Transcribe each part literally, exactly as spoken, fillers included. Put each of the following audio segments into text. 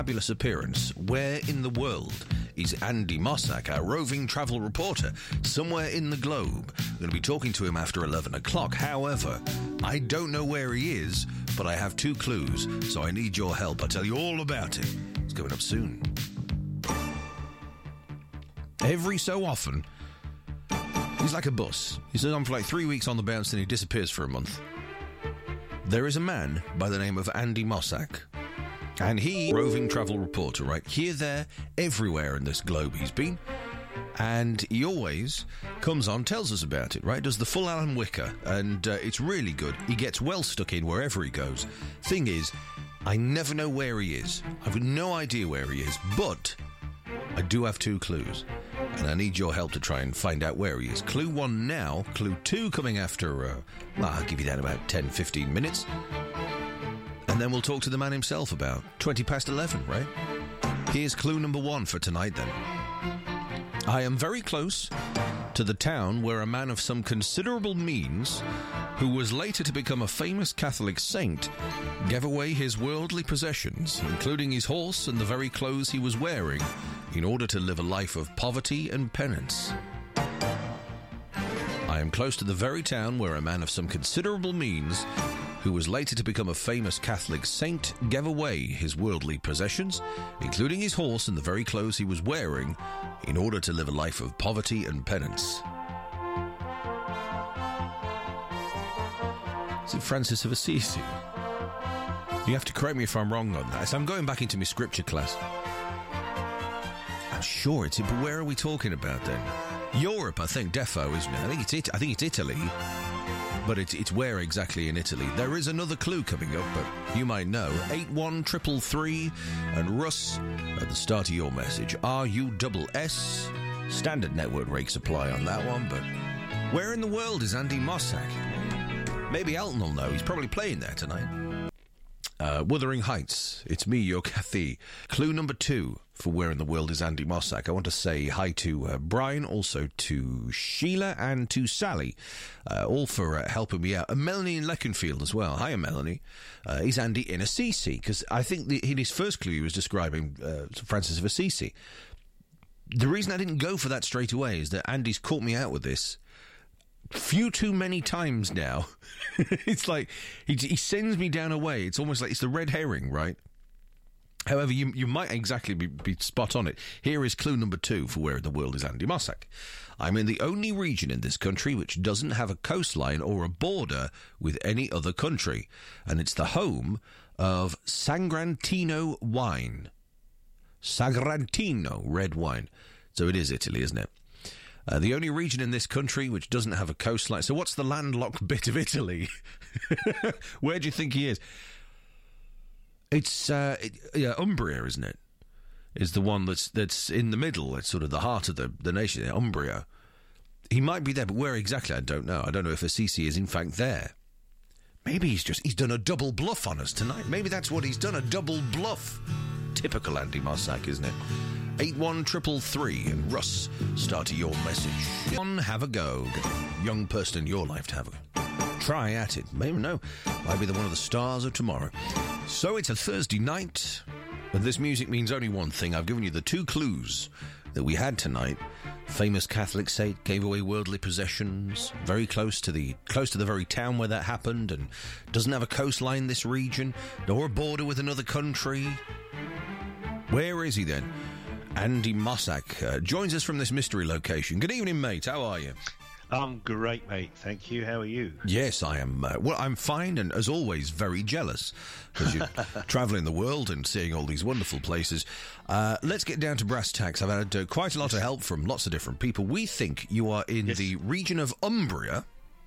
Fabulous appearance. Where in the world is Andy Mossack, our roving travel reporter? Somewhere in the globe. I'm going to be talking to him after eleven o'clock. However, I don't know where he is, but I have two clues, so I need your help. I'll tell you all about it. It's coming up soon. Every so often, he's like a bus. He's on for like three weeks on the bounce and he disappears for a month. There is a man by the name of Andy Mossack. And he, roving travel reporter, right? Here, there, everywhere in this globe he's been. And he always comes on, tells us about it, right? Does the full Alan Wicker. And uh, it's really good. He gets well stuck in wherever he goes. Thing is, I never know where he is. I've no idea where he is. But I do have two clues. And I need your help to try and find out where he is. Clue one now. Clue two coming after, uh, well, I'll give you that in about ten, fifteen minutes. And then we'll talk to the man himself about twenty past eleven, right? Here's clue number one for tonight, then. I am very close to the town where a man of some considerable means, who was later to become a famous Catholic saint, gave away his worldly possessions, including his horse and the very clothes he was wearing, in order to live a life of poverty and penance. I am close to the very town where a man of some considerable means, who was later to become a famous Catholic saint, gave away his worldly possessions, including his horse and the very clothes he was wearing, in order to live a life of poverty and penance. Is it Francis of Assisi? You have to correct me if I'm wrong on that. So I'm going back into my scripture class. I'm sure it's it, but where are we talking about then? Europe, I think, defo, isn't it? I think it's it. I think it's Italy. But it's, it's where exactly in Italy? There is another clue coming up, but you might know. eight one triple three and Russ at the start of your message. R U S S. Standard network rates apply on that one, but where in the world is Andy Mossack? Maybe Elton will know. He's probably playing there tonight. Uh, Wuthering Heights. It's me, your Kathy. Clue number two for where in the world is Andy Mossack. I want to say hi to uh, Brian, also to Sheila and to Sally, uh, all for uh, helping me out. And Melanie in Leconfield as well. Hiya, Melanie. Uh, is Andy in Assisi? Because I think the, in his first clue he was describing uh, Francis of Assisi. The reason I didn't go for that straight away is that Andy's caught me out with this few too many times now. It's like he, he sends me down a way. It's almost like it's the red herring, right? However, you you might exactly be, be spot on it. Here is clue number two for where in the world is Andy Mossack. I'm in the only region in this country which doesn't have a coastline or a border with any other country, and it's the home of Sagrantino wine. Sagrantino red wine. So it is Italy, isn't it? Uh, the only region in this country which doesn't have a coastline. So what's the landlocked bit of Italy? Where do you think he is? It's uh, it, yeah, Umbria, isn't it? Is the one that's that's in the middle. It's sort of the heart of the, the nation, Umbria. He might be there, but where exactly, I don't know. I don't know if Assisi is in fact there. Maybe he's just he's done a double bluff on us tonight. Maybe that's what he's done, a double bluff. Typical Andy Mossack, isn't it? eight one triple three and Russ, start your message. One, have a go. Get a young person in your life to have a go. Try at it. Maybe no. Might be the one of the stars of tomorrow. So it's a Thursday night, and this music means only one thing. I've given you the two clues that we had tonight. Famous Catholic saint gave away worldly possessions, very close to the close to the very town where that happened, and doesn't have a coastline, this region, nor a border with another country. Where is he then? Andy Mossack uh, joins us from this mystery location. Good evening, mate. How are you? I'm great, mate. Thank you. How are you? Yes, I am. Uh, well, I'm fine and, as always, very jealous because you're travelling the world and seeing all these wonderful places. Uh, let's get down to brass tacks. I've had uh, quite a lot of help from lots of different people. We think you are in yes. the region of Umbria.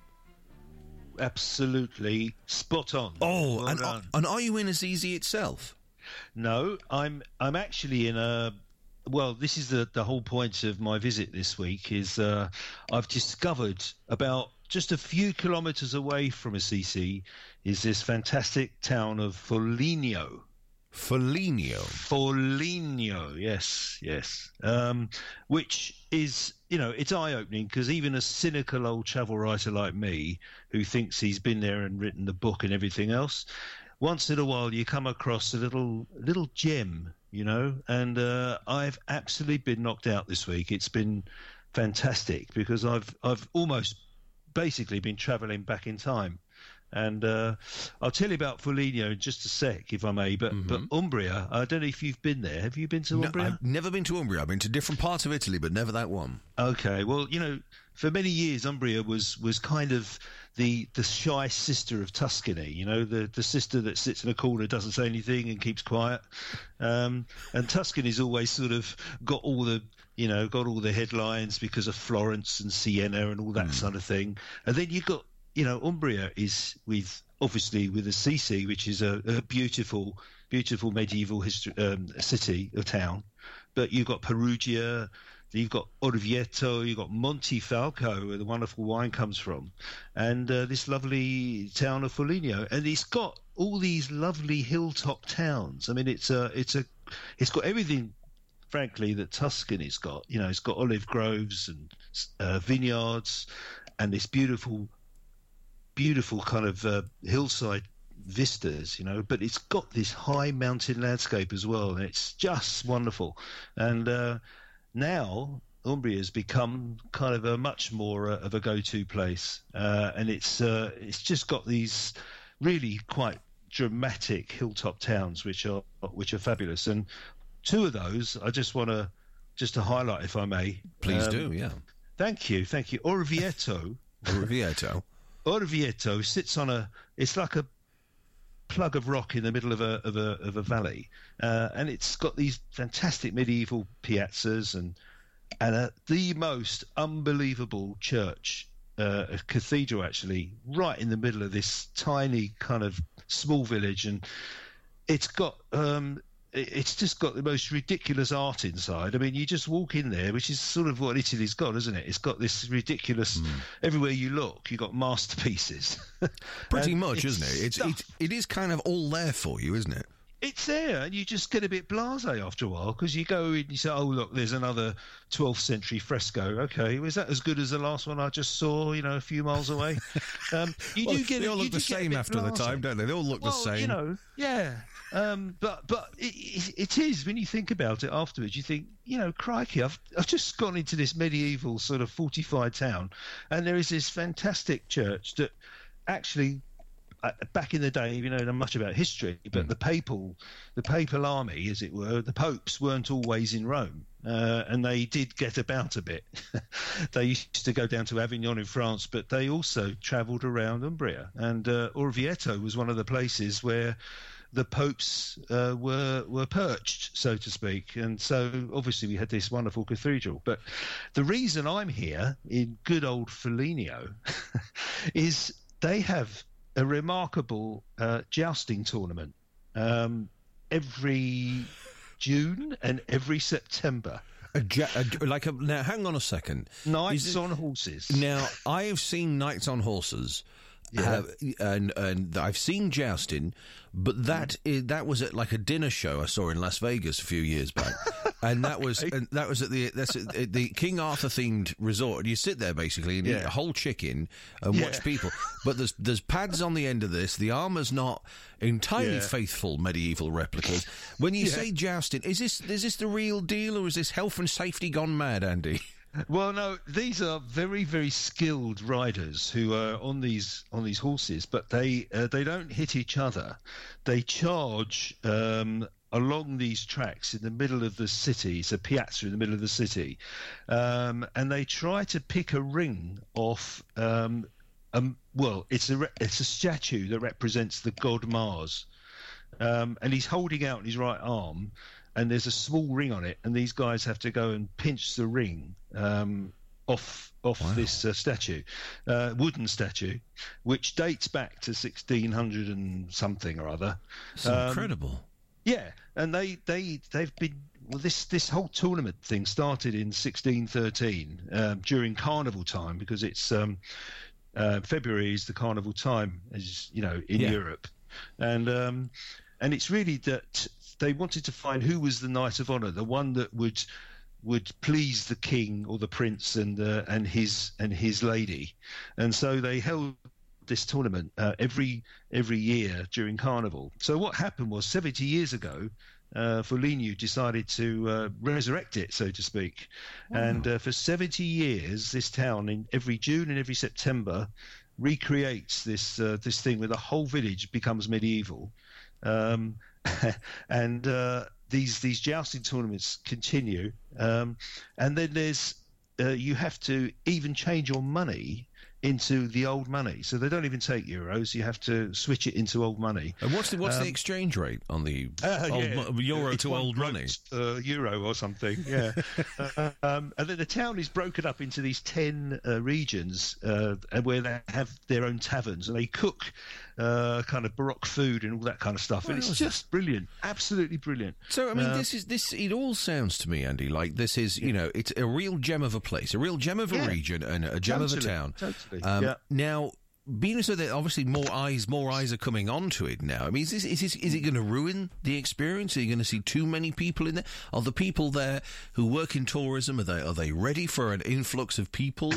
Absolutely. Spot on. Oh, well and, uh, and are you in Assisi itself? No, I'm, I'm actually in a... Well, this is the, the whole point of my visit this week is uh, I've discovered about just a few kilometres away from Assisi is this fantastic town of Foligno. Foligno? Foligno, yes, yes. Um, which is, you know, it's eye-opening because even a cynical old travel writer like me who thinks he's been there and written the book and everything else, once in a while you come across a little little gem, you know, and uh, I've absolutely been knocked out this week. It's been fantastic because I've I've almost basically been travelling back in time. And uh, I'll tell you about Foligno in just a sec, if I may. But mm-hmm. but Umbria, I don't know if you've been there. Have you been to Umbria? No, I've never been to Umbria. I've been to different parts of Italy, but never that one. Okay, well, you know, for many years, Umbria was was kind of the the shy sister of Tuscany. You know, the the sister that sits in a corner, doesn't say anything, and keeps quiet. Um, and Tuscany's always sort of got all the you know got all the headlines because of Florence and Siena and all that mm. sort of thing. And then you got. You know, Umbria is with obviously with Assisi, which is a, a beautiful, beautiful medieval history, um, city or town. But you've got Perugia, you've got Orvieto, you've got Montefalco, where the wonderful wine comes from, and uh, this lovely town of Foligno. And it's got all these lovely hilltop towns. I mean, it's a, it's a, it's got everything. Frankly, that Tuscany's got. You know, it's got olive groves and uh, vineyards, and this beautiful. beautiful kind of uh, hillside vistas, you know, but it's got this high mountain landscape as well, and it's just wonderful. And uh, now Umbria has become kind of a much more uh, of a go-to place, uh, and it's uh, it's just got these really quite dramatic hilltop towns, which are which are fabulous. And two of those, I just want to just to highlight, if I may. Please um, do, yeah. Thank you, thank you. Orvieto. Orvieto. Orvieto sits on a. It's like a plug of rock in the middle of a of a of a valley, uh, and it's got these fantastic medieval piazzas and and a, the most unbelievable church, uh, a cathedral actually, right in the middle of this tiny kind of small village, and it's got. Um, It's just got the most ridiculous art inside. I mean, you just walk in there, which is sort of what Italy's got, isn't it? It's got this ridiculous. Mm. Everywhere you look, you've got masterpieces. Pretty much, isn't it? It's, it's it is kind of all there for you, isn't it? It's there, and you just get a bit blasé after a while because you go in and you say, "Oh, look, there's another twelfth century fresco." Okay, was that as good as the last one I just saw? You know, a few miles away. Um, you well, do get. They all you look the same after blasé. the time, don't they? They all look well, the same. You know, yeah. Um, but but it, it is when you think about it afterwards, you think, you know, crikey, I've I've just gone into this medieval sort of fortified town, and there is this fantastic church that actually. Uh, back in the day, you know, not much about history, but mm. the papal, the papal army, as it were, the popes weren't always in Rome, uh, and they did get about a bit. They used to go down to Avignon in France, but they also travelled around Umbria, and uh, Orvieto was one of the places where the popes uh, were were perched, so to speak. And so, obviously, we had this wonderful cathedral. But the reason I'm here in good old Foligno is they have a remarkable uh, jousting tournament um, every June and every September. A ja- a, like a, now, hang on a second. Knights it, on horses. Now, I have seen knights on horses, yeah. uh, and and I've seen jousting, but that is, that was at like a dinner show I saw in Las Vegas a few years back. And that was okay. and that was at the that's at the King Arthur themed resort. And you sit there basically and yeah. eat a whole chicken and yeah. watch people. But there's there's pads on the end of this. The armour's not entirely yeah. faithful medieval replicas. When you yeah. say jousting, is this is this the real deal or is this health and safety gone mad, Andy? Well, no, these are very, very skilled riders who are on these on these horses, but they uh, they don't hit each other. They charge um, along these tracks in the middle of the city. It's a piazza in the middle of the city, um, and they try to pick a ring off. Um, um, well, it's a re- it's a statue that represents the god Mars, um, and he's holding out his right arm. And there's a small ring on it, and these guys have to go and pinch the ring um, off off wow. this uh, statue, uh, wooden statue, which dates back to sixteen hundred and something or other. It's um, incredible. Yeah, and they they they've been well. This this whole tournament thing started in sixteen thirteen um, during carnival time because it's um, uh, February is the carnival time, as you know, in yeah. Europe, and um, and it's really that. They wanted to find who was the knight of honor, the one that would would please the king or the prince and uh, and his and his lady, and so they held this tournament uh, every every year during Carnival. So what happened was seventy years ago, uh, Foligno decided to uh, resurrect it, so to speak. Wow. And uh, for seventy years, this town, in every June and every September, recreates this uh, this thing where the whole village becomes medieval. Um, and uh, these these jousting tournaments continue. Um, and then there's uh, you have to even change your money into the old money, so they don't even take euros. You have to switch it into old money. And what's the what's um, the exchange rate on the uh, old, yeah. euro it's to old money? Uh, euro or something, yeah. uh, um, and then the town is broken up into these ten uh, regions, uh, where they have their own taverns and they cook uh, kind of Baroque food and all that kind of stuff. And Well, it's just brilliant, absolutely brilliant. So, I mean, Uh, this is this. It all sounds to me, Andy, like this is, you know, it's a real gem of a place, a real gem of a Yeah. region, and a gem Totally, of a town. totally, Um, yeah. Now, being so that obviously more eyes, more eyes are coming onto it now. I mean, is this, is this, is it going to ruin the experience? Are you going to see too many people in there? Are the people there who work in tourism, are they are they ready for an influx of people?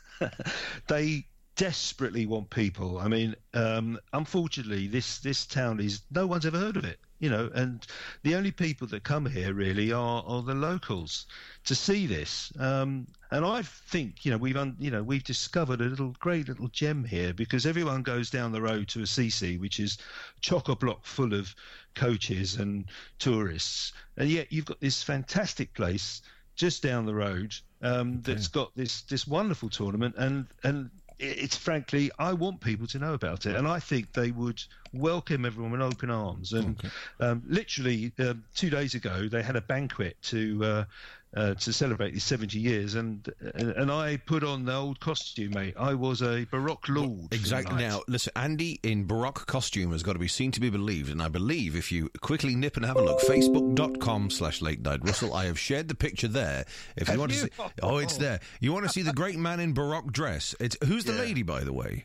They desperately want people. I mean, um, unfortunately, this this town is no one's ever heard of it, you know, and the only people that come here really are, are the locals to see this. Um, and I think, you know, we've un, you know we've discovered a little great little gem here, because everyone goes down the road to Assisi, which is chock-a-block full of coaches and tourists, and yet you've got this fantastic place just down the road um, that's got this this wonderful tournament, and and it's frankly, I want people to know about it, and I think they would welcome everyone with open arms. And Okay. um, literally, um, two days ago, they had a banquet to uh, uh, to celebrate these seventy years, and, and and I put on the old costume, mate. I was a Baroque lord. Exactly. Now, listen, Andy in Baroque costume has got to be seen to be believed, and I believe if you quickly nip and have a look, facebook.com slash late night Russell, I have shared the picture there. If you Have want you? to see, oh, it's there. You want to see the great man in Baroque dress? It's who's the Yeah. lady, by the way?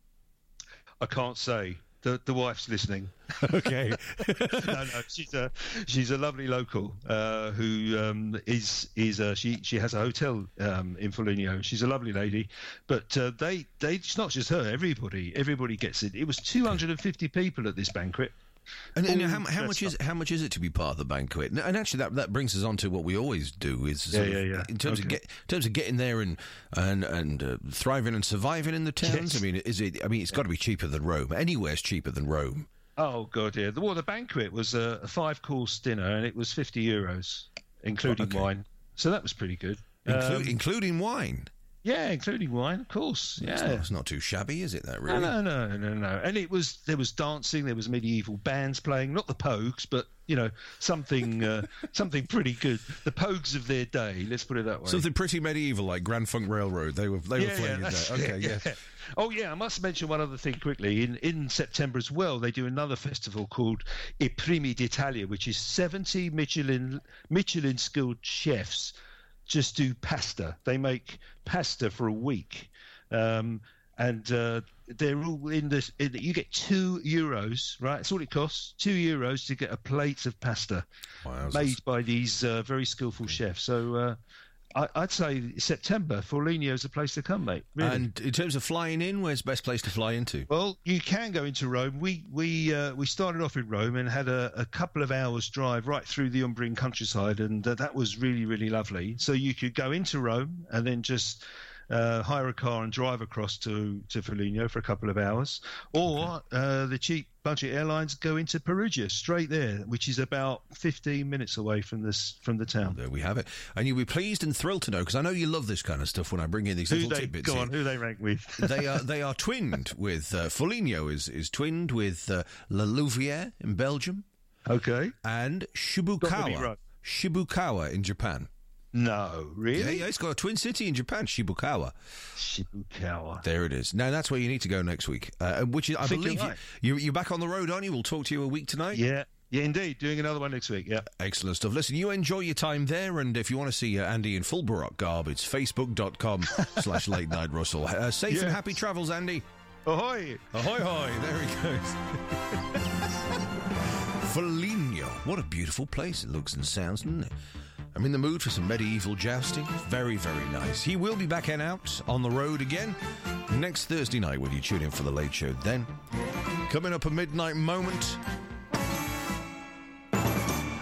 I can't say. The the wife's listening. Okay. no, no, she's a she's a lovely local uh, who um, is is uh, she she has a hotel um, in Foligno. She's a lovely lady, but uh, they they it's not just her. Everybody everybody gets it. It was two hundred fifty people at this banquet. And, and All how, how much dressed is how much is it to be part of the banquet? And, and actually, that, that brings us on to what we always do is sort Yeah, of, yeah, yeah. in terms of Okay. get in terms of getting there and and and uh, thriving and surviving in the towns. Yes. I mean, is it? I mean, it's got to be cheaper than Rome. Anywhere's cheaper than Rome. Oh god, yeah. The, well, the banquet was a, a five course dinner, and it was fifty euros, including Okay. wine. So that was pretty good. Inclu- Um, including wine. yeah, including wine, of course. Yeah. It's not, it's not too shabby, is it? That really? No, no, no, no, no. And it was there was dancing, there was medieval bands playing, not the Pogues, but you know something uh, something pretty good. The Pogues of their day, let's put it that way. Something pretty medieval, like Grand Funk Railroad. They were they were yeah, playing yeah, it that's there. Okay, it, yeah. Oh yeah, I must mention one other thing quickly. In in September as well, they do another festival called I Primi d'Italia, which is seventy Michelin Michelin skilled chefs just do pasta. They make pasta for a week, um, and uh, they're all in this. In, you get two euros, right? That's all it costs. Two euros to get a plate of pasta Wow, made by these uh, very skillful chefs. So uh, I, I'd say September, Foligno is the place to come, mate. Really. And in terms of flying in, where's the best place to fly into? Well, you can go into Rome. We we uh, we started off in Rome and had a, a couple of hours drive right through the Umbrian countryside, and uh, that was really really lovely. So you could go into Rome and then just uh, hire a car and drive across to to Foligno for a couple of hours, or uh, the cheap budget airlines go into Perugia straight there, which is about fifteen minutes away from this from the town. There we have it. And you'll be pleased and thrilled to know, because I know you love this kind of stuff when I bring in these Who little they tidbits. go in. on? Who they rank with? they are they are twinned with uh, Foligno is is twinned with uh, La Louvière in Belgium Okay. and Got me Shibukawa right. Shibukawa in Japan. No, really? Yeah, yeah, it's got a twin city in Japan, Shibukawa. Shibukawa. There it is. Now that's where you need to go next week. Uh, which is, I, I think believe you're you, right. you, you're back on the road, aren't you? We'll talk to you a week tonight. Yeah, yeah, indeed. Doing another one next week. Yeah. Excellent stuff. Listen, you enjoy your time there, and if you want to see uh, Andy in full Baroque garb, it's facebook.com slash late night Russell. Uh, safe Yes. and happy travels, Andy. Ahoy! Ahoy, hoy. There he goes. Foligno. What a beautiful place it looks and sounds, doesn't it? I'm in the mood for some medieval jousting. Very, very nice. He will be back and out on the road again next Thursday night when you tune in for the Late Show then. Coming up a midnight moment,